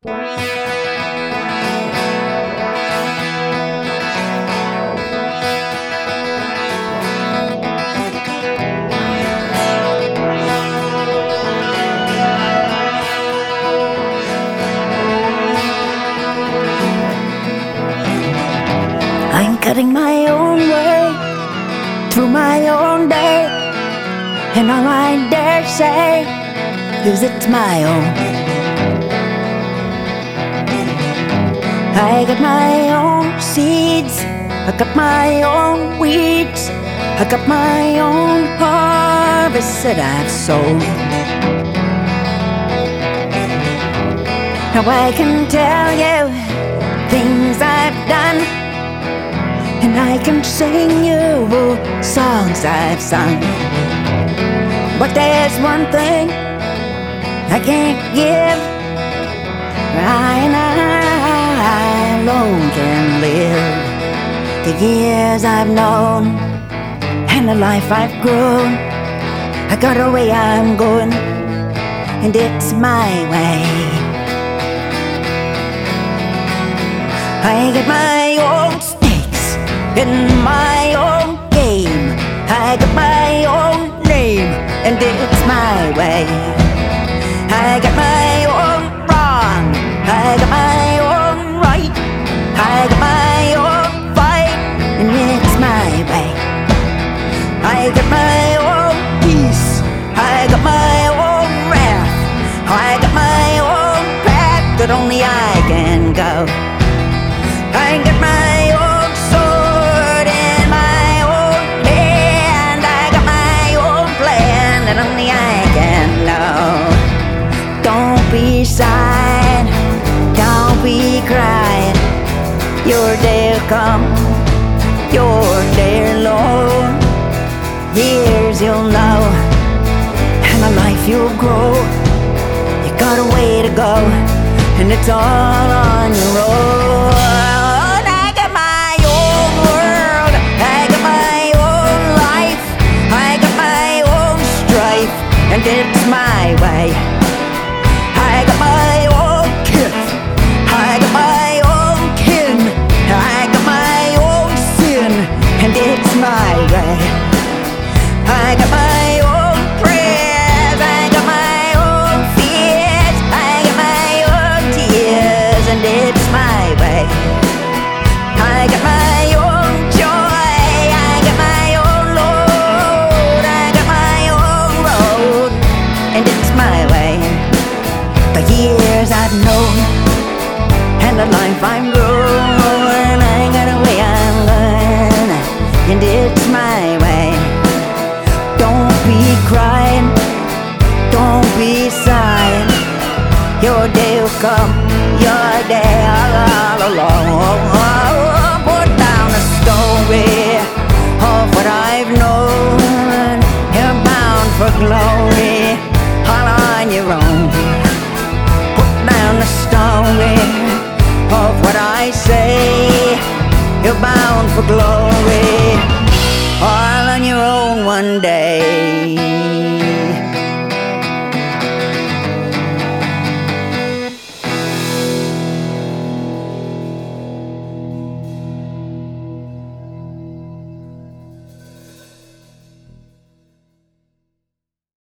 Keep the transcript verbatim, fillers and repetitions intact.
I'm cutting my own way through my own day, and all I dare say is it's my own. I got my own seeds, I got my own weeds, I got my own harvest that I've sown. Now I can tell you things I've done, and I can sing you songs I've sung. But there's one thing I can't give. I and I alone can live the years I've known and the life I've grown. I got a way I'm going, and it's my way. I get my own stakes in my own game. I got my own name, and it's my way. I got my own wrong, I got my own right, I got my own fight, and it's my way. I got my own peace, I got my own wrath, I got my own path that only I can go. I got my own sword in my own hand, I got my own plan that only I can know. Don't be sighing, don't be crying, your day'll come, your day alone. Years you'll know, and a life you'll grow. You got a way to go, and it's all on your own. I got my own world, I got my own life, I got my own strife, and it's my way. I got my own kith, I got my own kin, I got my own sin, and it's my way. I got my own prayers, I got my own fears, I got my own tears, and it's my way. I got my own joy, I got my own load, I got my own road, and it's my way. The years I've known and the life I'm growing, I got a way I'm going, and it's my way. Don't be crying, don't be sighing, your day will come, your day all along. Put down a story of what I've known, you're bound for glory, all on your own. Put down a story of what I say, you're bound for glory, all on your own one day.